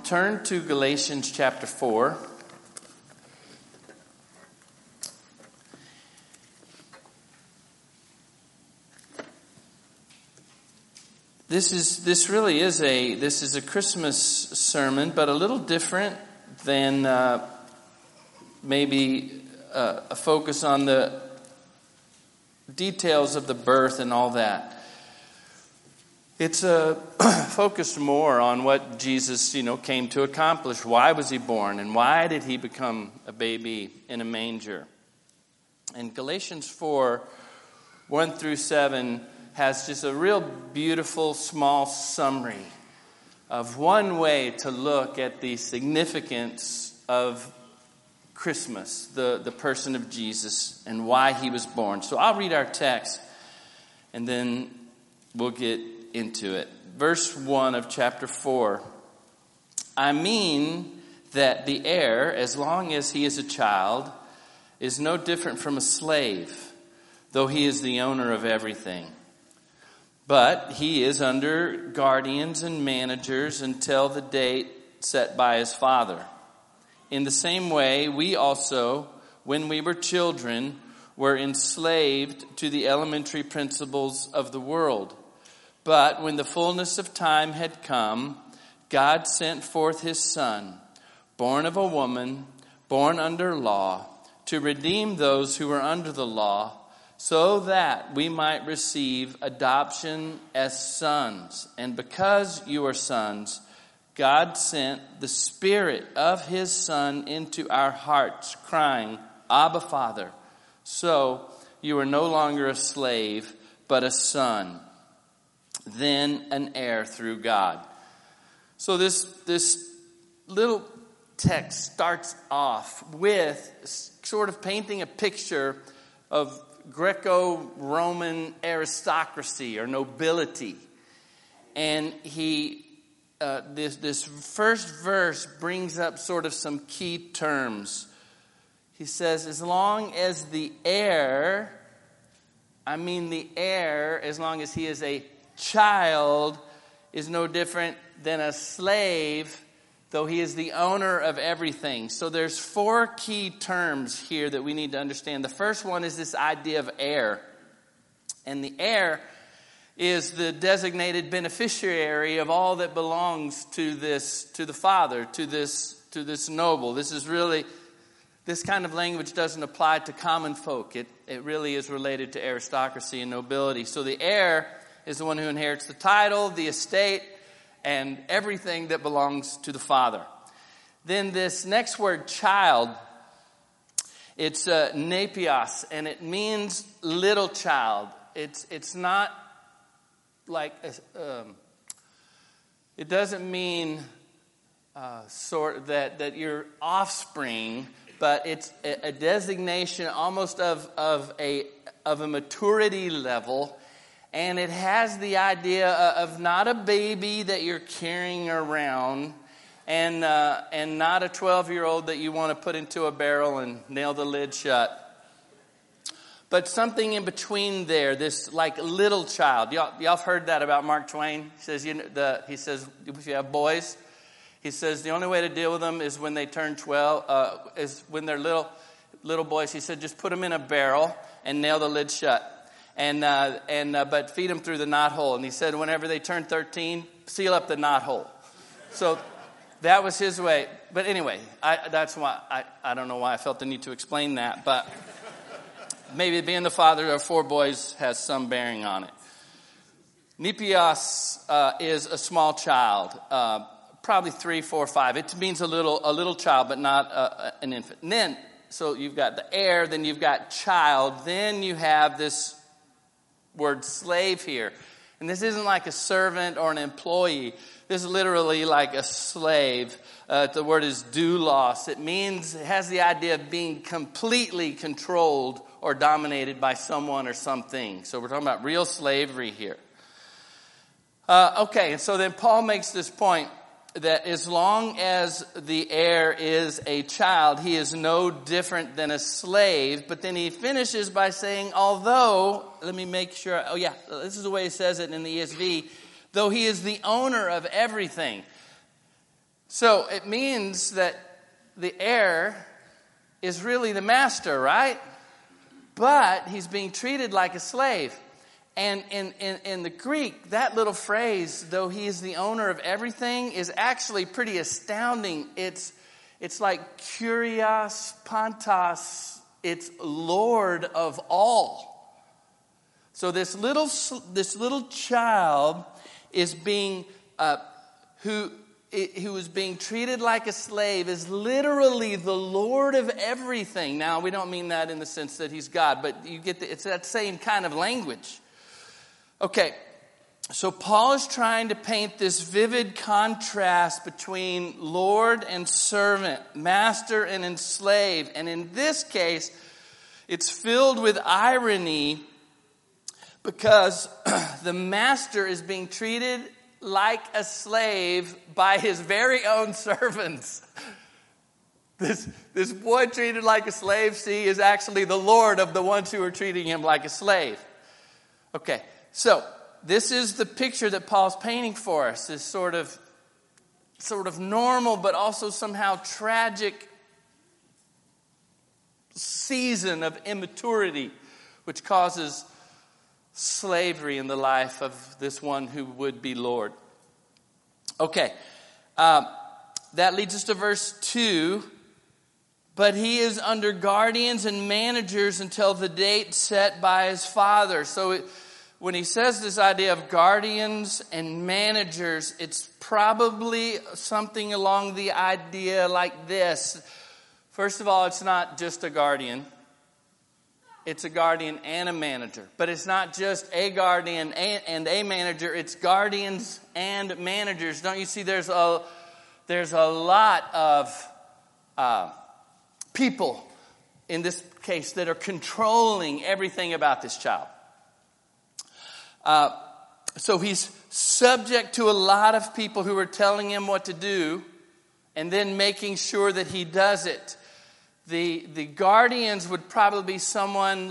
turn to Galatians chapter 4. This is a Christmas sermon, but a little different than maybe a focus on the details of the birth and all that. It's focused more on what Jesus, came to accomplish. Why was he born, and why did he become a baby in a manger? And Galatians 4, 1 through 7 has just a real beautiful small summary of one way to look at the significance of Christmas, the person of Jesus, and why he was born. So I'll read our text, and then we'll get into it. Verse 1 of chapter 4. I mean that the heir, as long as he is a child, is no different from a slave, though he is the owner of everything. But he is under guardians and managers until the date set by his father. In the same way, we also, when we were children, were enslaved to the elementary principles of the world. But when the fullness of time had come, God sent forth his Son, born of a woman, born under law, to redeem those who were under the law, so that we might receive adoption as sons. And because you are sons, God sent the Spirit of his Son into our hearts, crying, Abba, Father. So you are no longer a slave, but a son, then an heir through God. So this little text starts off with sort of painting a picture of Greco-Roman aristocracy or nobility. And this first verse brings up sort of some key terms. He says, as long as the heir, as long as he is a child, is no different than a slave, though he is the owner of everything. So there's four key terms here that we need to understand. The first one is this idea of heir. And the heir is the designated beneficiary of all that belongs to the father, to this noble. This kind of language doesn't apply to common folk. It really is related to aristocracy and nobility. So the heir is the one who inherits the title, the estate, and everything that belongs to the father. Then this next word, child, it's nepios, and it means little child. It's not like it doesn't mean that your offspring, but it's a designation almost of a maturity level. And it has the idea of not a baby that you're carrying around, and not a 12-year-old that you want to put into a barrel and nail the lid shut. But something in between there, this like little child. Y'all have heard that about Mark Twain. He says, if you have boys, he says the only way to deal with them is when they turn 12, is when they're little boys. He said, just put them in a barrel and nail the lid shut. But feed them through the knothole. And he said, whenever they turn 13, seal up the knothole. So that was his way. But anyway, that's why I don't know why I felt the need to explain that, but maybe being the father of 4 boys has some bearing on it. Nepios is a small child, probably 3, 4, 5. It means a little child, but not an infant. And then, so you've got the heir, then you've got child, then you have this word slave here. And this isn't like a servant or an employee. This is literally like a slave. The word is doulos. It has the idea of being completely controlled or dominated by someone or something. So we're talking about real slavery here. Okay, and so then Paul makes this point that as long as the heir is a child, he is no different than a slave. But then he finishes by saying, although, let me make sure, this is the way he says it in the ESV, though he is the owner of everything. So it means that the heir is really the master, right? But he's being treated like a slave. And in the Greek, that little phrase, though he is the owner of everything, is actually pretty astounding. It's like kurios pantos. It's Lord of all. So this little child is being who is being treated like a slave is literally the Lord of everything. Now, we don't mean that in the sense that he's God, but you get it's that same kind of language. Okay, so Paul is trying to paint this vivid contrast between Lord and servant, master and enslaved. And in this case, it's filled with irony because the master is being treated like a slave by his very own servants. This boy treated like a slave, see, is actually the Lord of the ones who are treating him like a slave. Okay, so this is the picture that Paul's painting for us, this sort of normal but also somehow tragic season of immaturity which causes slavery in the life of this one who would be Lord. Okay, that leads us to verse 2. But he is under guardians and managers until the date set by his father. So when he says this idea of guardians and managers, it's probably something along the idea like this. First of all, it's not just a guardian. It's a guardian and a manager. But it's not just a guardian and a manager. It's guardians and managers. Don't you see there's a lot of people in this case that are controlling everything about this child. So he's subject to a lot of people who are telling him what to do and then making sure that he does it. The guardians would probably be someone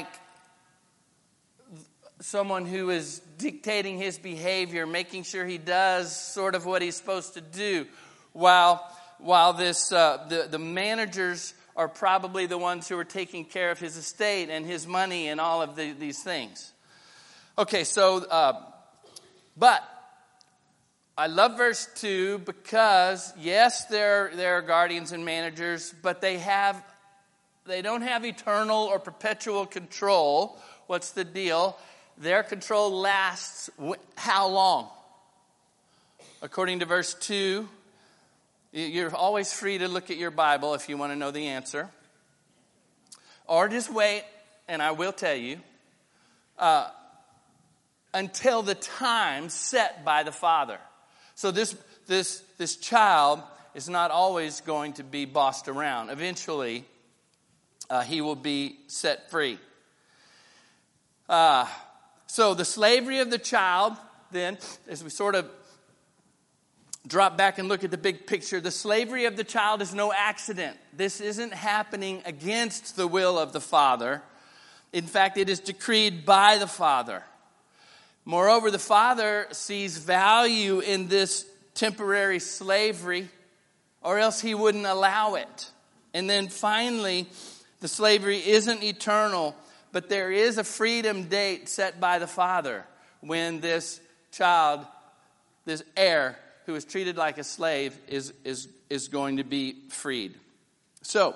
who is dictating his behavior, making sure he does sort of what he's supposed to do, while the managers are probably the ones who are taking care of his estate and his money and all of these things. Okay, so but I love verse 2 because, yes, there are guardians and managers, but they don't have eternal or perpetual control. What's the deal? Their control lasts how long? According to verse 2, you're always free to look at your Bible if you want to know the answer. Or just wait, and I will tell you, until the time set by the Father. So this child is not always going to be bossed around. Eventually, he will be set free. So the slavery of the child, then, as we sort of drop back and look at the big picture, the slavery of the child is no accident. This isn't happening against the will of the Father. In fact, it is decreed by the Father. Moreover, the Father sees value in this temporary slavery, or else he wouldn't allow it. And then finally, the slavery isn't eternal, but there is a freedom date set by the Father when this child, this heir who is treated like a slave, is going to be freed. So,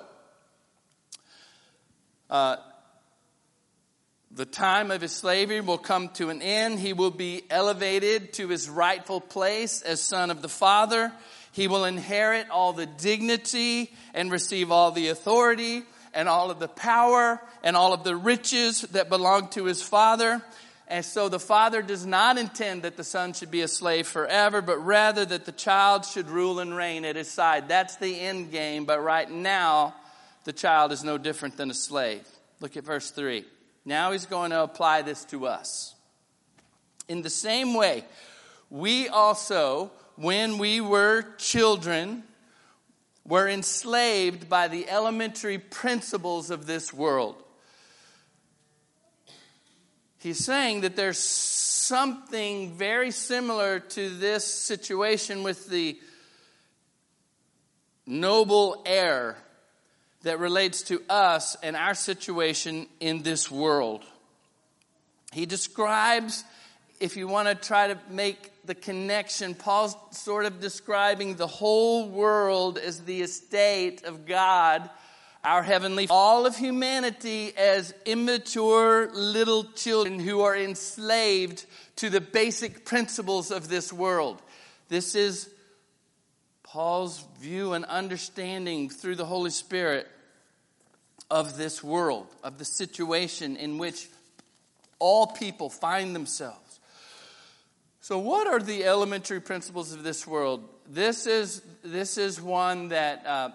the time of his slavery will come to an end. He will be elevated to his rightful place as son of the Father. He will inherit all the dignity and receive all the authority and all of the power and all of the riches that belong to his Father. And so the Father does not intend that the Son should be a slave forever, but rather that the child should rule and reign at his side. That's the end game, but right now, the child is no different than a slave. Look at verse 3. Now he's going to apply this to us. In the same way, we also, when we were children, were enslaved by the elementary principles of this world. He's saying that there's something very similar to this situation with the noble air that relates to us and our situation in this world. He describes, if you want to try to make the connection, Paul's sort of describing the whole world as the estate of God, our heavenly Father. All of humanity as immature little children who are enslaved to the basic principles of this world. This is Paul's view and understanding through the Holy Spirit of this world, of the situation in which all people find themselves. So what are the elementary principles of this world? This is one that,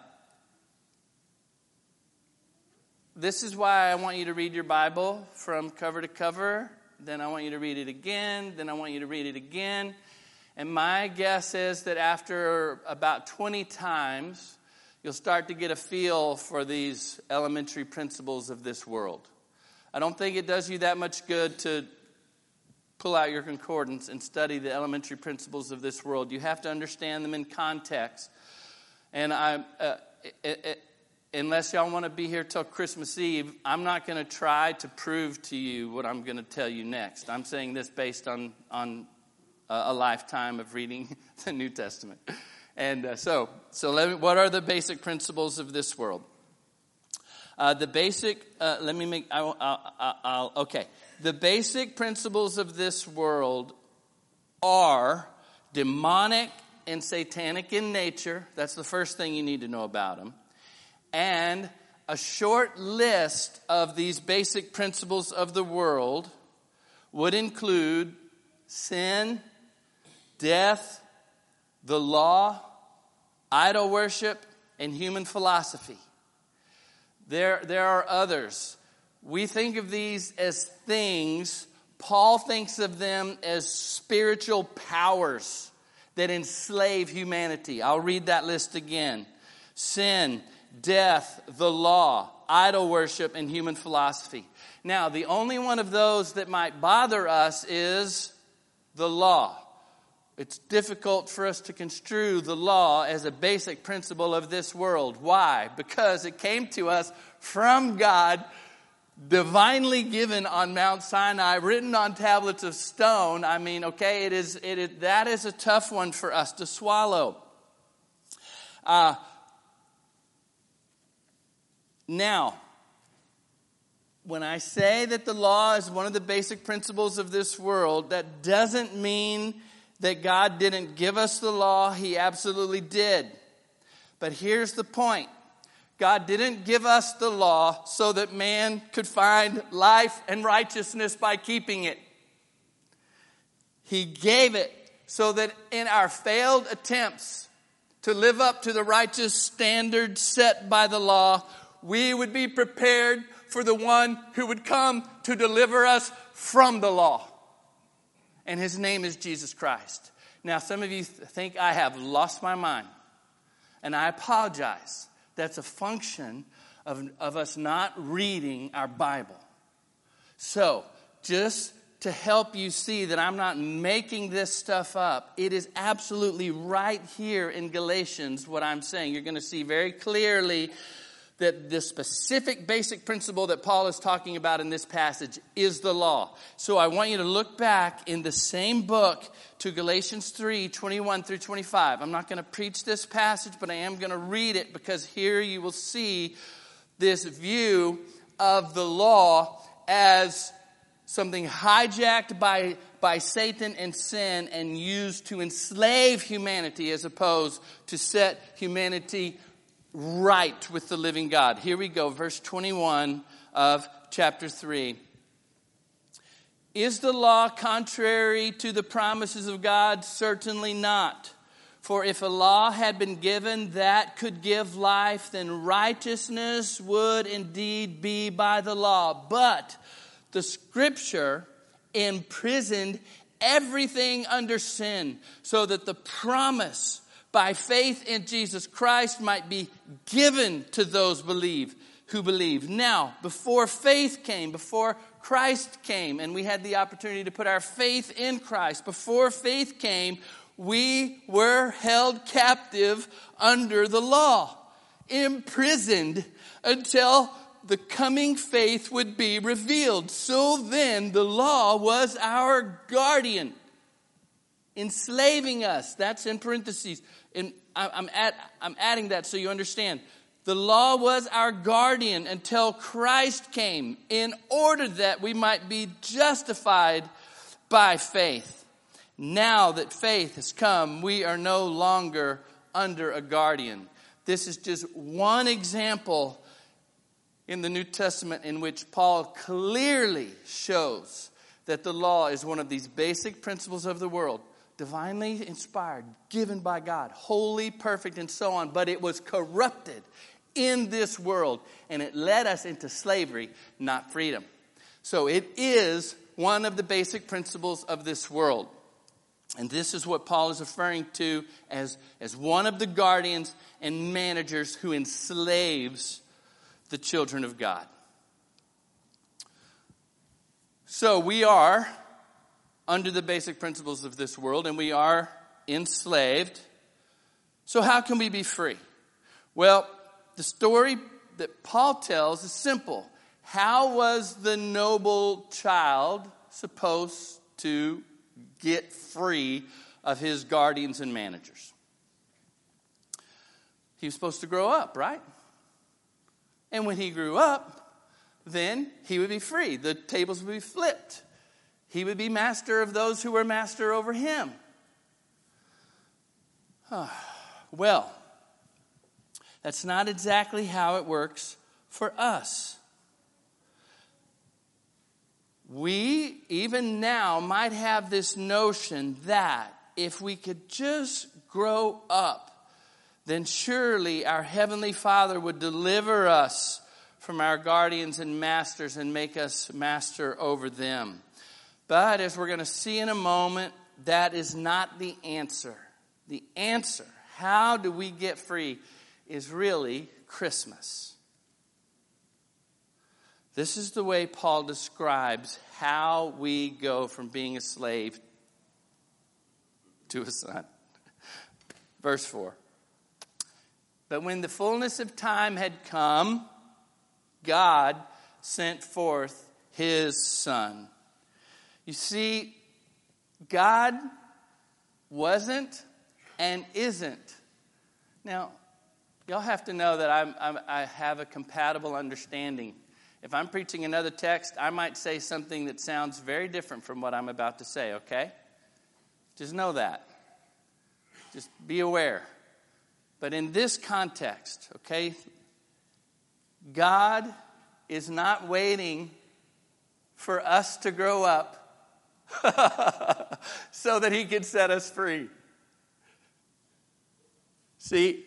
this is why I want you to read your Bible from cover to cover. Then I want you to read it again. Then I want you to read it again. And my guess is that after about 20 times, you'll start to get a feel for these elementary principles of this world. I don't think it does you that much good to pull out your concordance and study the elementary principles of this world. You have to understand them in context. And unless y'all want to be here till Christmas Eve, I'm not going to try to prove to you what I'm going to tell you next. I'm saying this based on a lifetime of reading the New Testament. And what are the basic principles of this world? The basic principles of this world are demonic and satanic in nature. That's the first thing you need to know about them. And a short list of these basic principles of the world would include sin, death, the law, idol worship, and human philosophy. There are others. We think of these as things. Paul thinks of them as spiritual powers that enslave humanity. I'll read that list again. Sin, death, the law, idol worship, and human philosophy. Now, the only one of those that might bother us is the law. It's difficult for us to construe the law as a basic principle of this world. Why? Because it came to us from God, divinely given on Mount Sinai, written on tablets of stone. I mean, okay, that is a tough one for us to swallow. Now, when I say that the law is one of the basic principles of this world, that doesn't mean that God didn't give us the law. He absolutely did. But here's the point. God didn't give us the law so that man could find life and righteousness by keeping it. He gave it so that in our failed attempts to live up to the righteous standards set by the law, we would be prepared for the one who would come to deliver us from the law. And his name is Jesus Christ. Now, some of you think I have lost my mind. And I apologize. That's a function of us not reading our Bible. So, just to help you see that I'm not making this stuff up, it is absolutely right here in Galatians what I'm saying. You're going to see very clearly that the specific basic principle that Paul is talking about in this passage is the law. So I want you to look back in the same book to Galatians 3, 21 through 25. I'm not going to preach this passage, but I am going to read it because here you will see this view of the law as something hijacked by Satan and sin and used to enslave humanity as opposed to set humanity right with the living God. Here we go, verse 21 of chapter 3. Is the law contrary to the promises of God? Certainly not. For if a law had been given that could give life, then righteousness would indeed be by the law. But the Scripture imprisoned everything under sin, so that the promise by faith in Jesus Christ might be given to those who believe. Now, before faith came, before Christ came, and we had the opportunity to put our faith in Christ, before faith came, we were held captive under the law, imprisoned until the coming faith would be revealed. So then the law was our guardian, enslaving us. That's in parentheses. And I'm adding that so you understand. The law was our guardian until Christ came, in order that we might be justified by faith. Now that faith has come, we are no longer under a guardian. This is just one example in the New Testament in which Paul clearly shows that the law is one of these basic principles of the world, divinely inspired, given by God, holy, perfect, and so on. But it was corrupted in this world, and it led us into slavery, not freedom. So it is one of the basic principles of this world. And this is what Paul is referring to as one of the guardians and managers who enslaves the children of God. So we are under the basic principles of this world, and we are enslaved. So how can we be free? Well, the story that Paul tells is simple. How was the noble child supposed to get free of his guardians and managers? He was supposed to grow up, right? And when he grew up, then he would be free. The tables would be flipped. He would be master of those who were master over him. Well, that's not exactly how it works for us. We, even now, might have this notion that if we could just grow up, then surely our Heavenly Father would deliver us from our guardians and masters and make us master over them. But as we're going to see in a moment, that is not the answer. The answer, how do we get free, is really Christmas. This is the way Paul describes how we go from being a slave to a son. Verse 4. But when the fullness of time had come, God sent forth his Son. You see, God wasn't and isn't. Now, y'all have to know that I have a compatible understanding. If I'm preaching another text, I might say something that sounds very different from what I'm about to say, okay? Just know that. Just be aware. But in this context, okay, God is not waiting for us to grow up so that he can set us free. See,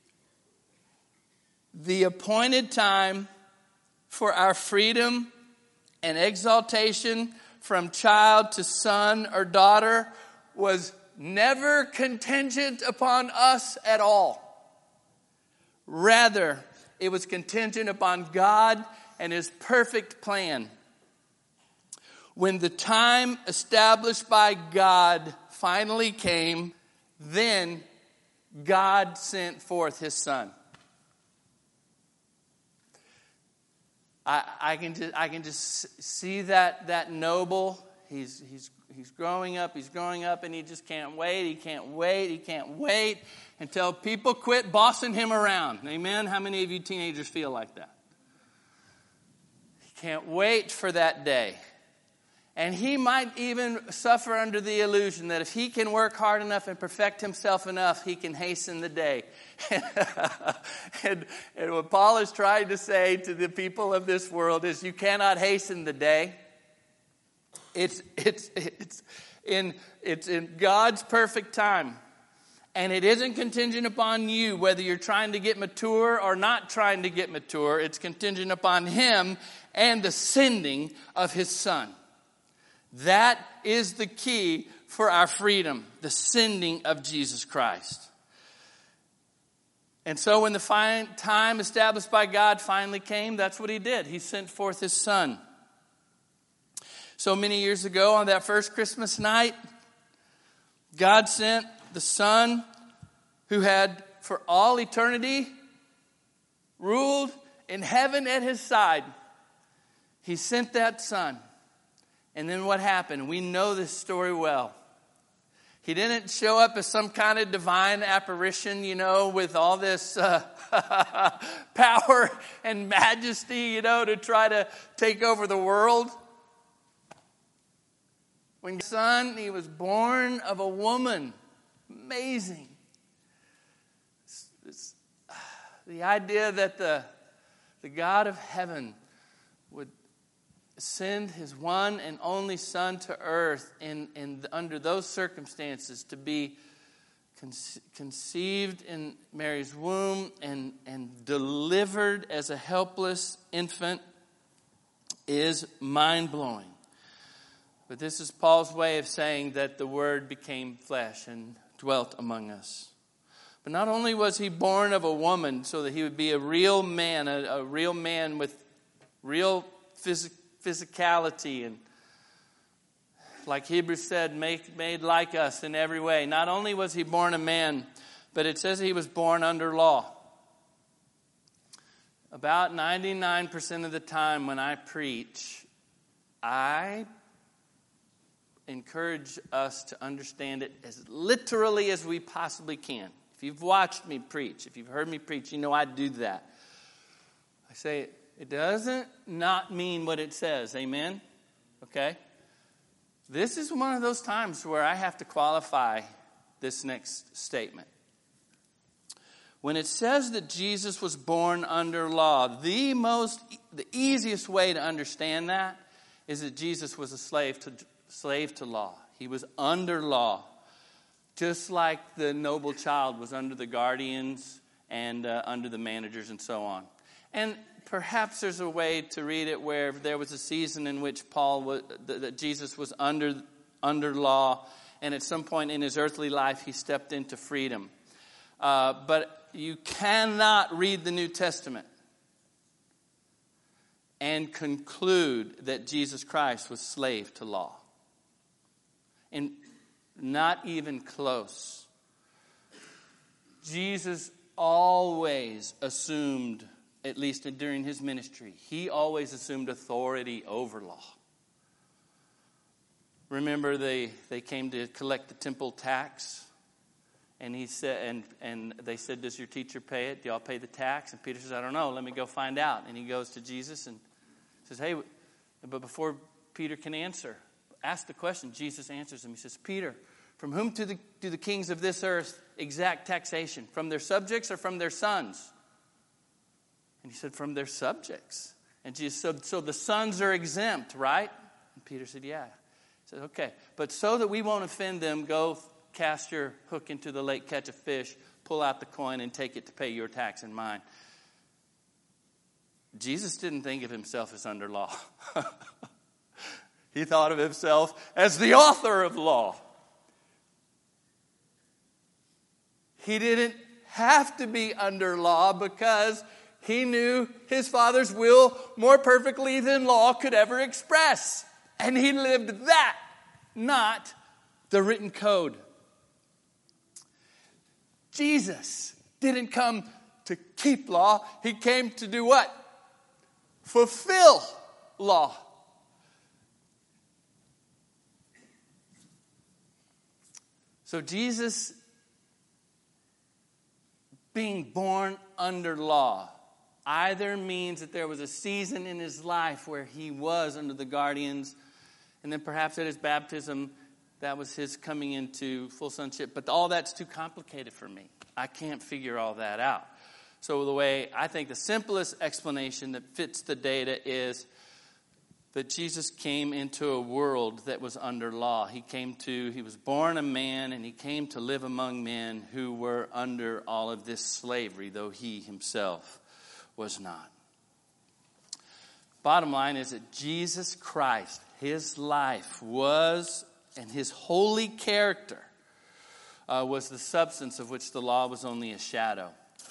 the appointed time for our freedom and exaltation from child to son or daughter was never contingent upon us at all. Rather, it was contingent upon God and his perfect plan. When the time established by God finally came, then God sent forth his Son. I can just see that noble. He's growing up, and he just can't wait until people quit bossing him around. Amen? How many of you teenagers feel like that? He can't wait for that day. And he might even suffer under the illusion that if he can work hard enough and perfect himself enough, he can hasten the day. and what Paul is trying to say to the people of this world is, you cannot hasten the day. It's in God's perfect time. And it isn't contingent upon you, whether you're trying to get mature or not trying to get mature. It's contingent upon him and the sending of his Son. That is the key for our freedom, the sending of Jesus Christ. And so when the time established by God finally came, that's what he did. He sent forth his Son. So many years ago, on that first Christmas night, God sent the Son who had for all eternity ruled in heaven at his side. He sent that Son. And then what happened? We know this story well. He didn't show up as some kind of divine apparition, with all this power and majesty, to try to take over the world. When Son, he was born of a woman. Amazing. The idea that the God of heaven would send his one and only Son to earth and under those circumstances to be conceived in Mary's womb and delivered as a helpless infant is mind-blowing. But this is Paul's way of saying that the Word became flesh and dwelt among us. But not only was he born of a woman so that he would be a real man, a real man with real physicality and, like Hebrews said, made like us in every way. Not only was he born a man, but it says he was born under law. About 99% of the time when I preach, I encourage us to understand it as literally as we possibly can. If you've watched me preach, if you've heard me preach, you know I do that. I say it doesn't not mean what it says. Amen? Okay? This is one of those times where I have to qualify this next statement. When it says that Jesus was born under law, the easiest way to understand that is that Jesus was a slave to law. He was under law. Just like the noble child was under the guardians and under the managers and so on. And perhaps there's a way to read it where there was a season in which that Jesus was under law, and at some point in his earthly life he stepped into freedom. But you cannot read the New Testament and conclude that Jesus Christ was slave to law. And not even close. Jesus always assumed, at least during his ministry, he always assumed authority over law. Remember, they came to collect the temple tax, and he said, and they said, "Does your teacher pay it? Do y'all pay the tax?" And Peter says, "I don't know. Let me go find out." And he goes to Jesus and says, "Hey," but before Peter can ask the question, Jesus answers him. He says, "Peter, from whom do the kings of this earth exact taxation? From their subjects or from their sons?" And he said, "From their subjects." And Jesus said, "So the sons are exempt, right?" And Peter said, "Yeah." He said, "Okay, but so that we won't offend them, go cast your hook into the lake, catch a fish, pull out the coin, and take it to pay your tax and mine." Jesus didn't think of himself as under law. He thought of himself as the author of law. He didn't have to be under law because he knew his Father's will more perfectly than law could ever express. And he lived that, not the written code. Jesus didn't come to keep law. He came to do what? Fulfill law. So Jesus being born under law either means that there was a season in his life where he was under the guardians, and then perhaps at his baptism, that was his coming into full sonship. But all that's too complicated for me. I can't figure all that out. So I think the simplest explanation that fits the data is that Jesus came into a world that was under law. He was born a man, and he came to live among men who were under all of this slavery, though he himself was not. Bottom line is that Jesus Christ, his life was, and his holy character was the substance of which the law was only a shadow.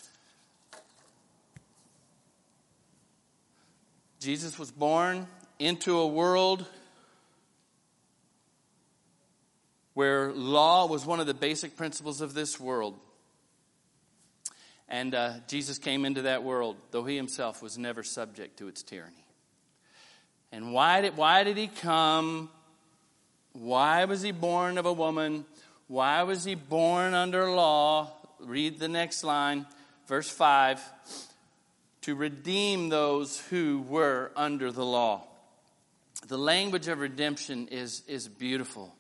Jesus was born into a world where law was one of the basic principles of this world. And Jesus came into that world, though he himself was never subject to its tyranny. And why did he come? Why was he born of a woman? Why was he born under law? Read the next line, verse 5. To redeem those who were under the law. The language of redemption is beautiful.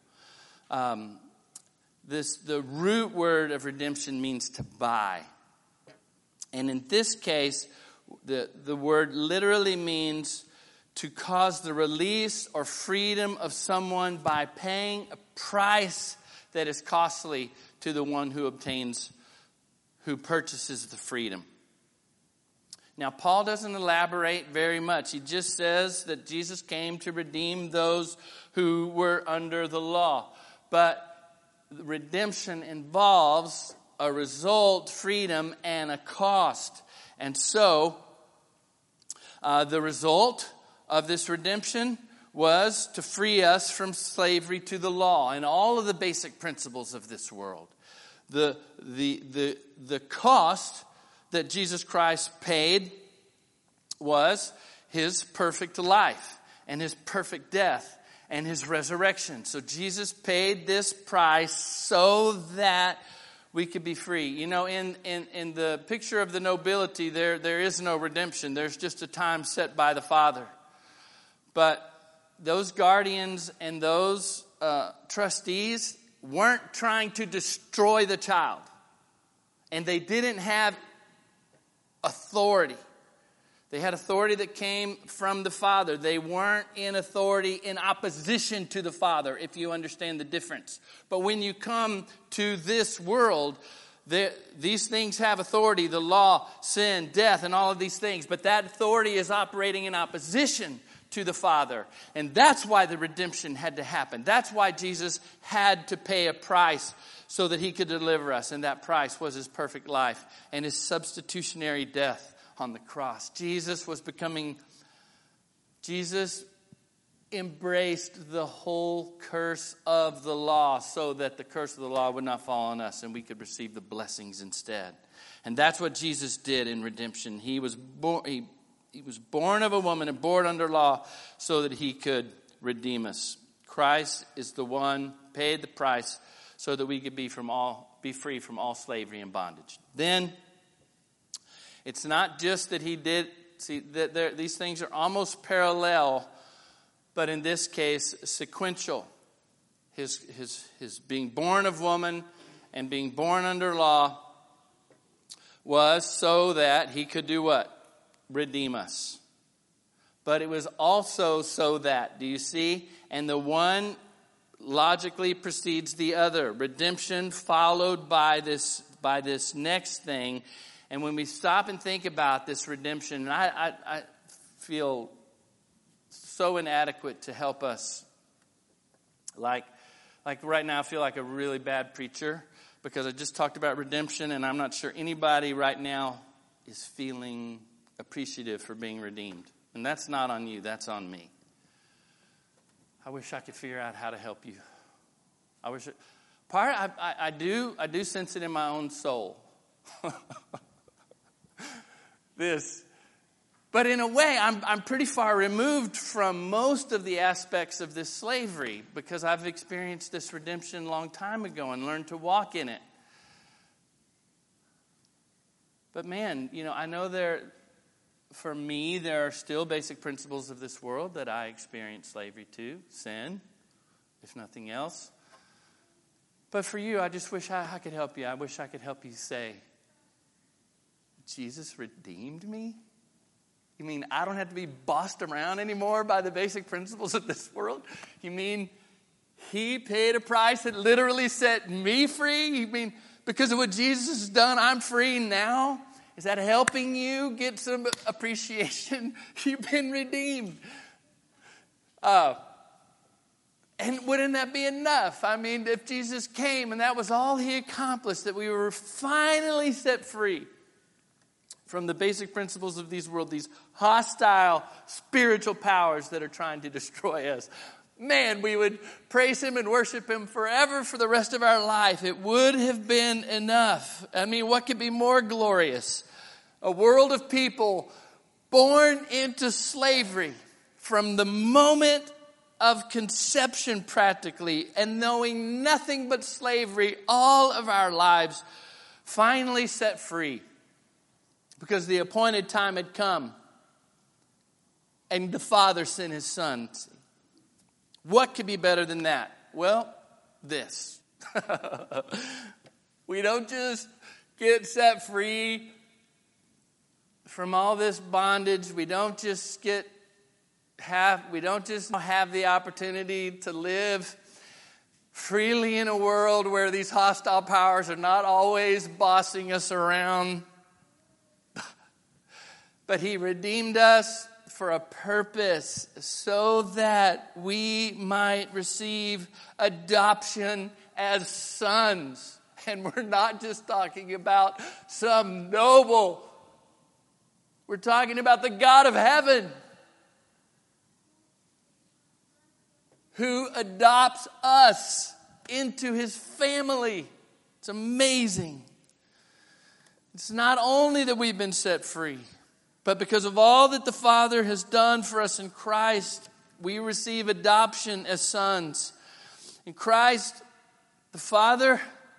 The root word of redemption means to buy. And in this case, the word literally means to cause the release or freedom of someone by paying a price that is costly to the one who purchases the freedom. Now, Paul doesn't elaborate very much. He just says that Jesus came to redeem those who were under the law. But redemption involves a result, freedom, and a cost. And so, the result of this redemption was to free us from slavery to the law and all of the basic principles of this world. The cost that Jesus Christ paid was his perfect life and his perfect death and his resurrection. So Jesus paid this price so that we could be free. You know, in the picture of the nobility, there is no redemption. There's just a time set by the Father. But those guardians and those trustees weren't trying to destroy the child. And they didn't have authority. They had authority that came from the Father. They weren't in authority in opposition to the Father, if you understand the difference. But when you come to this world, these things have authority, the law, sin, death, and all of these things. But that authority is operating in opposition to the Father. And that's why the redemption had to happen. That's why Jesus had to pay a price so that he could deliver us. And that price was his perfect life and his substitutionary death on the cross. Jesus embraced the whole curse of the law so that the curse of the law would not fall on us and we could receive the blessings instead. And that's what Jesus did in redemption. He was born of a woman and born under law so that he could redeem us. Christ is the one paid the price so that we could be free from all slavery and bondage. Then it's not just that he did, these things are almost parallel, but in this case, sequential. His being born of woman and being born under law was so that he could do what? Redeem us. But it was also so that, do you see? And the one logically precedes the other. Redemption followed by this next thing. And when we stop and think about this redemption, and I feel so inadequate to help us. Like right now, I feel like a really bad preacher because I just talked about redemption, and I'm not sure anybody right now is feeling appreciative for being redeemed. And that's not on you, that's on me. I wish I could figure out how to help you. I do sense it in my own soul. But in a way, I'm pretty far removed from most of the aspects of this slavery because I've experienced this redemption a long time ago and learned to walk in it. But man, I know for me, there are still basic principles of this world that I experience slavery to. Sin, if nothing else. But for you, I just wish I could help you. I wish I could help you say, Jesus redeemed me? You mean I don't have to be bossed around anymore by the basic principles of this world? You mean he paid a price that literally set me free? You mean because of what Jesus has done, I'm free now? Is that helping you get some appreciation? You've been redeemed. And wouldn't that be enough? I mean, if Jesus came and that was all he accomplished, that we were finally set free from the basic principles of this world, these hostile spiritual powers that are trying to destroy us. man, we would praise him and worship him forever for the rest of our life. It would have been enough. I mean, what could be more glorious? A world of people born into slavery from the moment of conception practically, and knowing nothing but slavery all of our lives, finally set free because the appointed time had come and the Father sent his Son. What could be better than that? Well, this. We don't just get set free from all this bondage. We don't just have the opportunity to live freely in a world where these hostile powers are not always bossing us around. But he redeemed us for a purpose, so that we might receive adoption as sons. And we're not just talking about some noble. We're talking about the God of heaven, who adopts us into his family. It's amazing. It's not only that we've been set free, but because of all that the Father has done for us in Christ, we receive adoption as sons. In Christ, the Father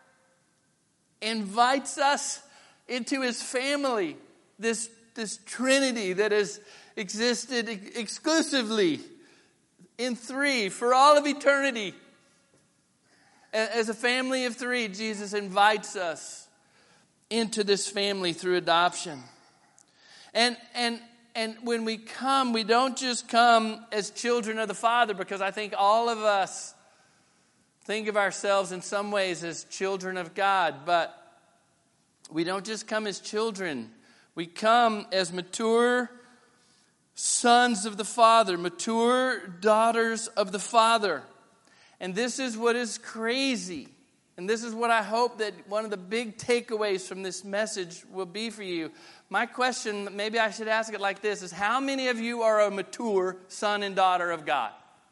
invites us into his family, this Trinity that has existed exclusively in three for all of eternity. As a family of three, Jesus invites us into this family through adoption. And when we come, we don't just come as children of the Father, because I think all of us think of ourselves in some ways as children of God, but we don't just come as children. We come as mature sons of the Father, mature daughters of the Father. And this is what is crazy. And this is what I hope that one of the big takeaways from this message will be for you. My question, maybe I should ask it like this, is how many of you are a mature son and daughter of God?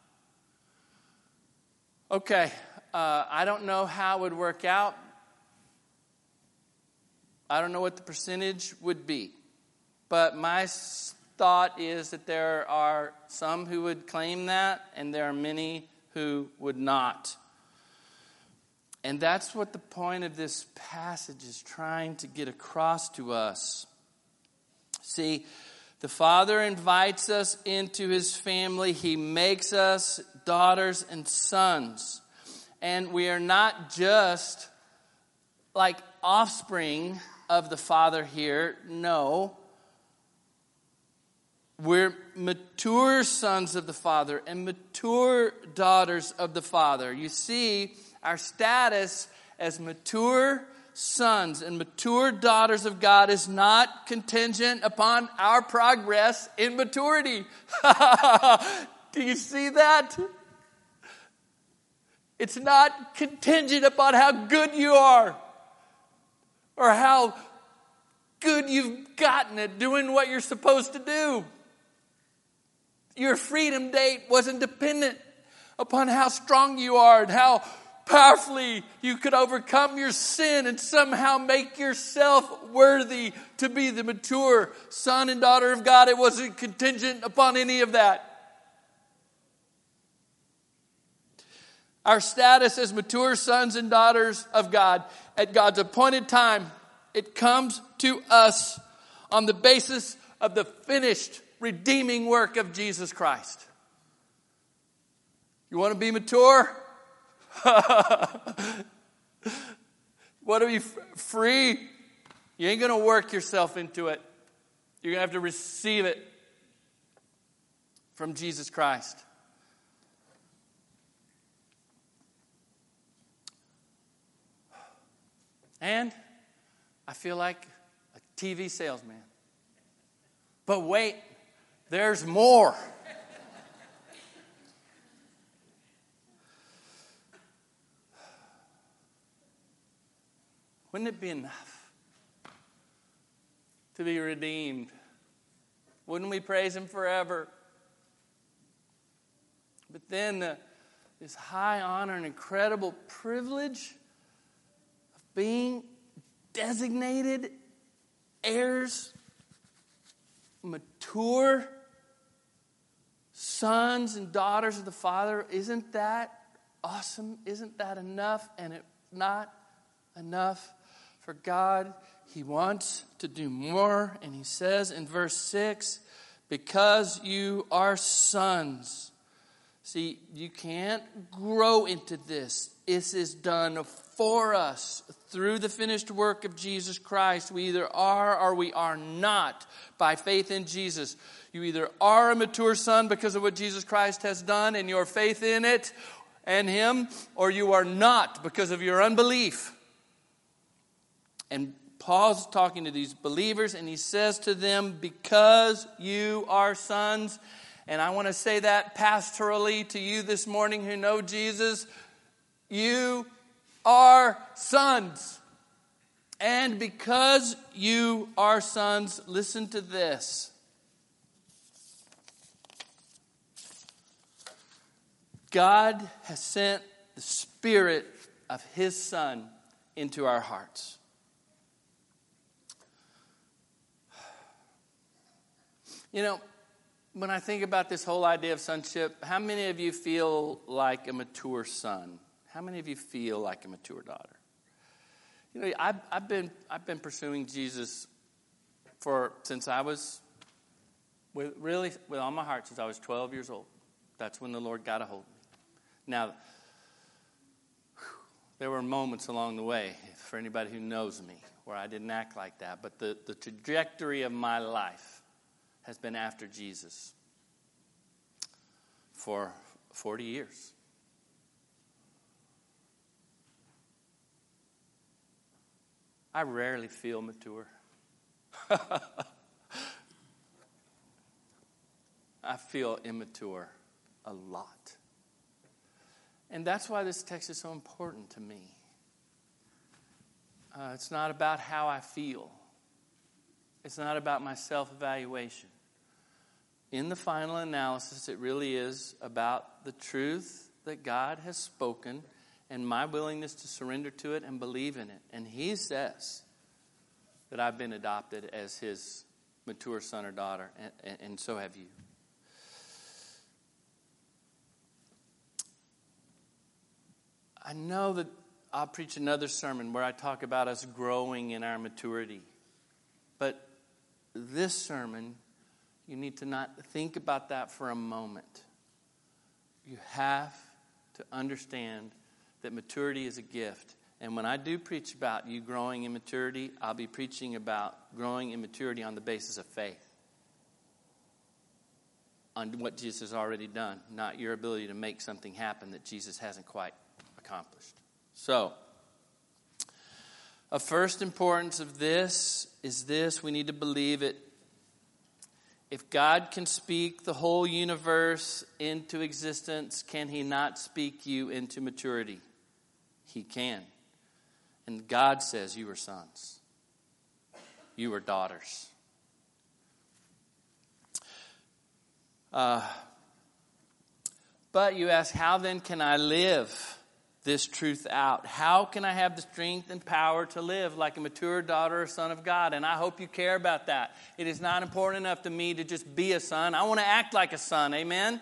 Okay, I don't know how it would work out. I don't know what the percentage would be. But my thought is that there are some who would claim that, and there are many who would not. And that's what the point of this passage is trying to get across to us. See, the Father invites us into his family. He makes us daughters and sons. And we are not just like offspring of the Father here. No. We're mature sons of the Father and mature daughters of the Father. You see, our status as mature sons and mature daughters of God is not contingent upon our progress in maturity. Do you see that? It's not contingent upon how good you are or how good you've gotten at doing what you're supposed to do. Your freedom date wasn't dependent upon how strong you are and how powerfully you could overcome your sin and somehow make yourself worthy to be the mature son and daughter of God. It wasn't contingent upon any of that. Our status as mature sons and daughters of God at God's appointed time, it comes to us on the basis of the finished redeeming work of Jesus Christ. You want to be mature? Want to be free? You ain't going to work yourself into it. You're going to have to receive it from Jesus Christ. And I feel like a TV salesman. But wait, there's more. Wouldn't it be enough to be redeemed? Wouldn't we praise him forever? But then this high honor and incredible privilege of being designated heirs, mature sons and daughters of the Father. Isn't that awesome? Isn't that enough? And it's not enough for God. He wants to do more. And he says in verse 6, because you are sons. See, you can't grow into this. This is done for us through the finished work of Jesus Christ. We either are or we are not by faith in Jesus. You either are a mature son because of what Jesus Christ has done and your faith in it and Him, or you are not because of your unbelief. And Paul's talking to these believers and he says to them, because you are sons. And I want to say that pastorally to you this morning who know Jesus. You are sons. And because you are sons, listen to this. God has sent the Spirit of His Son into our hearts. You know, when I think about this whole idea of sonship, how many of you feel like a mature son? How many of you feel like a mature daughter? You know, I've been pursuing Jesus since I was with all my heart since I was 12 years old. That's when the Lord got a hold of me. Now, there were moments along the way, for anybody who knows me, where I didn't act like that. But the trajectory of my life has been after Jesus for 40 years. I rarely feel mature. I feel immature a lot. And that's why this text is so important to me. It's not about how I feel. It's not about my self-evaluation. In the final analysis, it really is about the truth that God has spoken and my willingness to surrender to it and believe in it. And He says that I've been adopted as His mature son or daughter, and so have you. I know that I'll preach another sermon where I talk about us growing in our maturity. But this sermon, you need to not think about that for a moment. You have to understand that maturity is a gift. And when I do preach about you growing in maturity, I'll be preaching about growing in maturity on the basis of faith. On what Jesus has already done, not your ability to make something happen that Jesus hasn't quite accomplished. So, of first importance of this is this: we need to believe it. If God can speak the whole universe into existence, can He not speak you into maturity? He can. And God says you are sons. You are daughters. But you ask, how then can I live this truth out? How can I have the strength and power to live like a mature daughter or son of God? And I hope you care about that. It is not important enough to me to just be a son. I want to act like a son. Amen?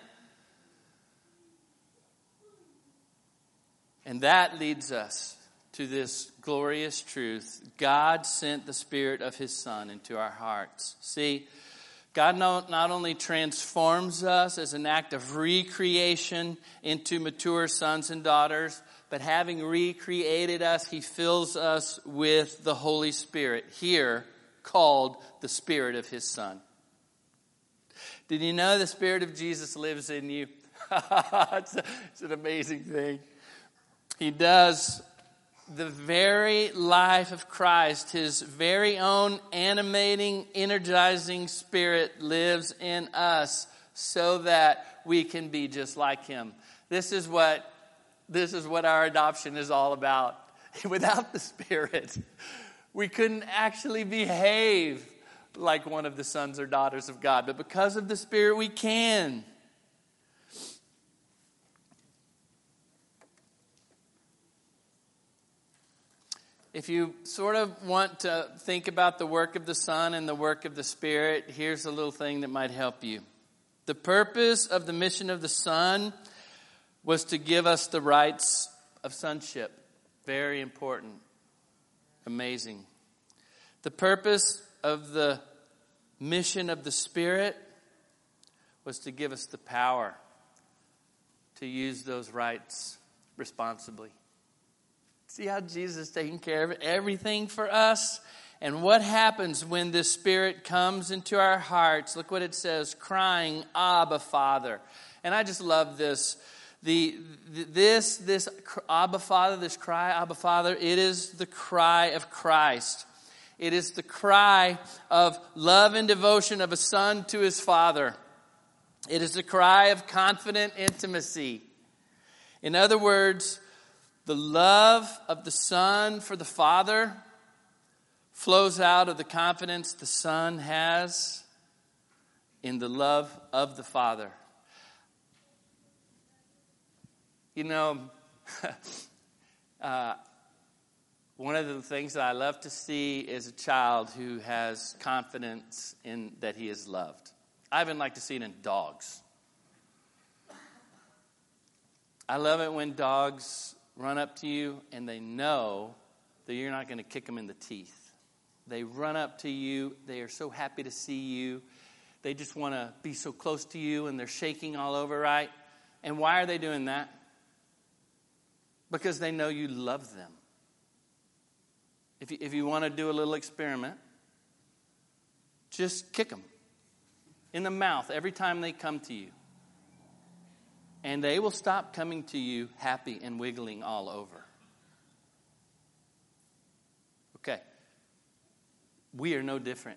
And that leads us to this glorious truth. God sent the Spirit of His Son into our hearts. See, God not only transforms us as an act of recreation into mature sons and daughters, but having recreated us, He fills us with the Holy Spirit, here called the Spirit of His Son. Did you know the Spirit of Jesus lives in you? It's an amazing thing. He does. The very life of Christ, His very own animating, energizing Spirit lives in us so that we can be just like Him. This is what our adoption is all about. Without the Spirit, we couldn't actually behave like one of the sons or daughters of God. But because of the Spirit, we can. if you sort of want to think about the work of the Son and the work of the Spirit, here's a little thing that might help you. The purpose of the mission of the Son was to give us the rights of sonship. Very important. Amazing. The purpose of the mission of the Spirit was to give us the power to use those rights responsibly. See how Jesus is taking care of everything for us? And what happens when the Spirit comes into our hearts? Look what it says, crying, Abba, Father. And I just love this. This Abba, Father, this cry, Abba, Father, it is the cry of Christ. It is the cry of love and devotion of a son to his father. It is the cry of confident intimacy. In other words, the love of the Son for the Father flows out of the confidence the Son has in the love of the Father. You know, one of the things that I love to see is a child who has confidence in that he is loved. I even like to see it in dogs. I love it when dogs run up to you and they know that you're not going to kick them in the teeth. They run up to you. They are so happy to see you. They just want to be so close to you, and they're shaking all over, right? And why are they doing that? Because they know you love them. If you want to do a little experiment, just kick them in the mouth every time they come to you. And they will stop coming to you happy and wiggling all over. Okay. We are no different.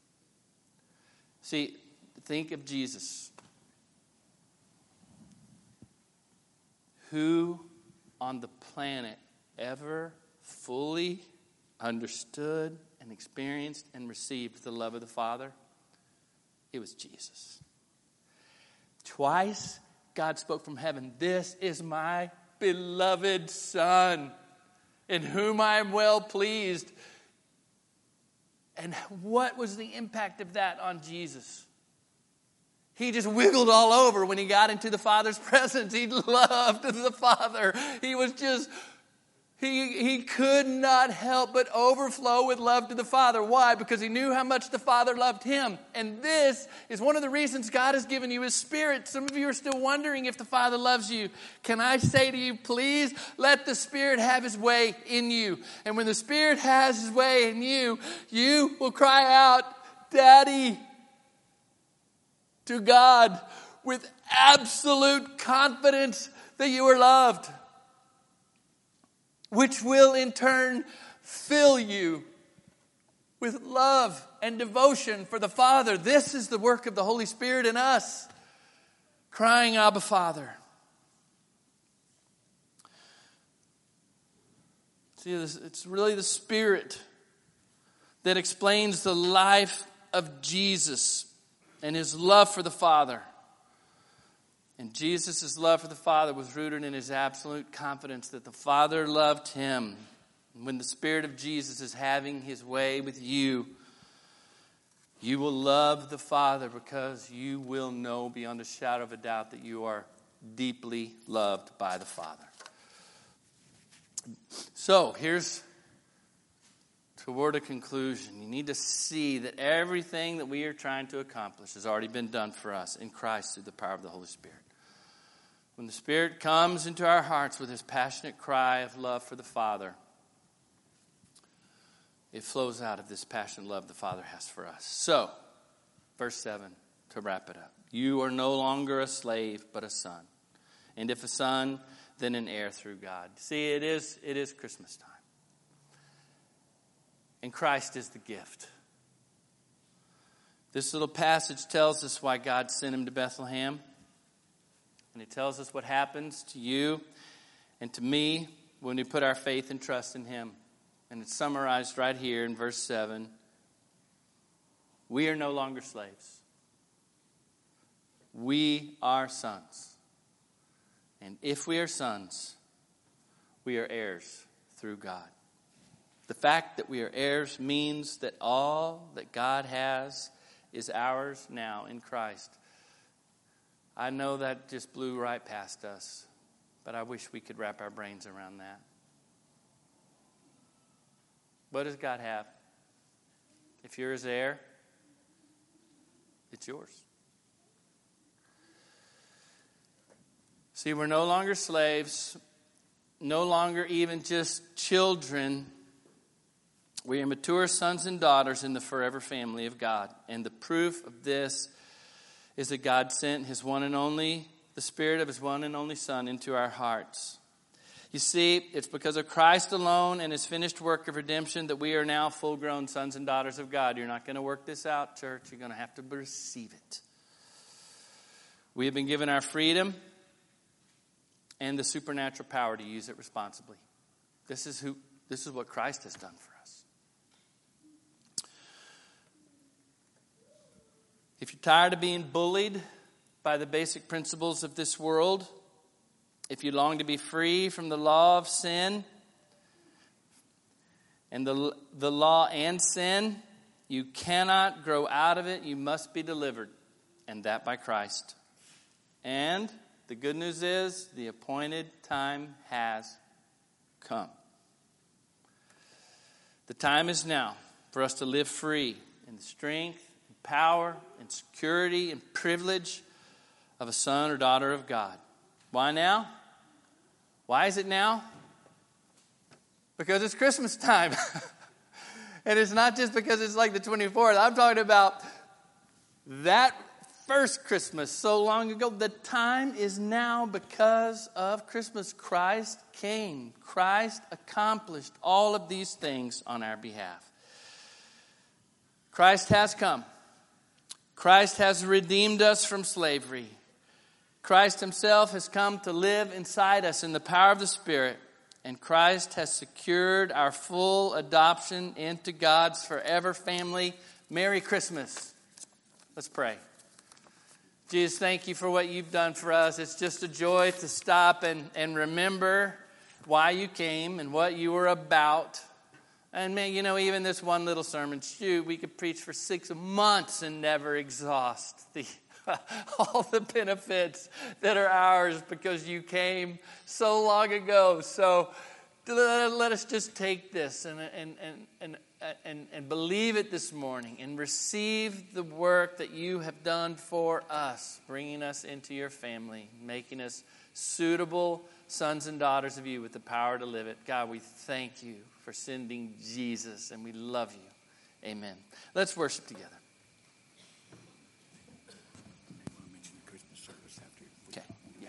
See, think of Jesus. Who on the planet ever fully understood and experienced and received the love of the Father? It was Jesus. Twice, God spoke from heaven, "This is my beloved Son, in whom I am well pleased." And what was the impact of that on Jesus? He just wiggled all over when he got into the Father's presence. He loved the Father. He was just, he could not help but overflow with love to the Father. Why? Because he knew how much the Father loved him. And this is one of the reasons God has given you His Spirit. Some of you are still wondering if the Father loves you. Can I say to you, please let the Spirit have His way in you. And when the Spirit has His way in you, you will cry out, "Daddy," to God with absolute confidence that you are loved, which will in turn fill you with love and devotion for the Father. This is the work of the Holy Spirit in us, crying, "Abba, Father." See, it's really the Spirit that explains the life of Jesus and His love for the Father. And Jesus' love for the Father was rooted in His absolute confidence that the Father loved Him. And when the Spirit of Jesus is having His way with you, you will love the Father because you will know beyond a shadow of a doubt that you are deeply loved by the Father. So, here's toward a conclusion. You need to see that everything that we are trying to accomplish has already been done for us in Christ through the power of the Holy Spirit. When the Spirit comes into our hearts with His passionate cry of love for the Father, it flows out of this passionate love the Father has for us. So, verse 7, to wrap it up. You are no longer a slave, but a son. And if a son, then an heir through God. See, it is Christmas time. And Christ is the gift. This little passage tells us why God sent Him to Bethlehem. And it tells us what happens to you and to me when we put our faith and trust in Him. And it's summarized right here in verse 7. We are no longer slaves. We are sons. And if we are sons, we are heirs through God. The fact that we are heirs means that all that God has is ours now in Christ. I know that just blew right past us, but I wish we could wrap our brains around that. What does God have? If you're his heir, it's yours. See, we're no longer slaves, no longer even just children. We are mature sons and daughters in the forever family of God. And the proof of this is that God sent his one and only, the Spirit of his one and only Son into our hearts. You see, it's because of Christ alone and his finished work of redemption that we are now full-grown sons and daughters of God. You're not going to work this out, church. You're going to have to receive it. We have been given our freedom and the supernatural power to use it responsibly. This is what Christ has done for us. If you're tired of being bullied by the basic principles of this world, if you long to be free from the law of sin and the law and sin, you cannot grow out of it. You must be delivered, and that by Christ. And the good news is the appointed time has come. The time is now for us to live free in the strength, and power, and security, and privilege of a son or daughter of God. Why now? Why is it now? Because it's Christmas time. And it's not just because it's like the 24th. I'm talking about that first Christmas so long ago. The time is now because of Christmas. Christ came. Christ accomplished all of these things on our behalf. Christ has come. Christ has redeemed us from slavery. Christ himself has come to live inside us in the power of the Spirit. And Christ has secured our full adoption into God's forever family. Merry Christmas. Let's pray. Jesus, thank you for what you've done for us. It's just a joy to stop and remember why you came and what you were about. And man, even this one little sermon, we could preach for 6 months and never exhaust all the benefits that are ours because you came so long ago. So let us just take this and believe it this morning and receive the work that you have done for us, bringing us into your family, making us suitable sons and daughters of you with the power to live it. God, we thank you for sending Jesus, and we love you. Amen. Let's worship together.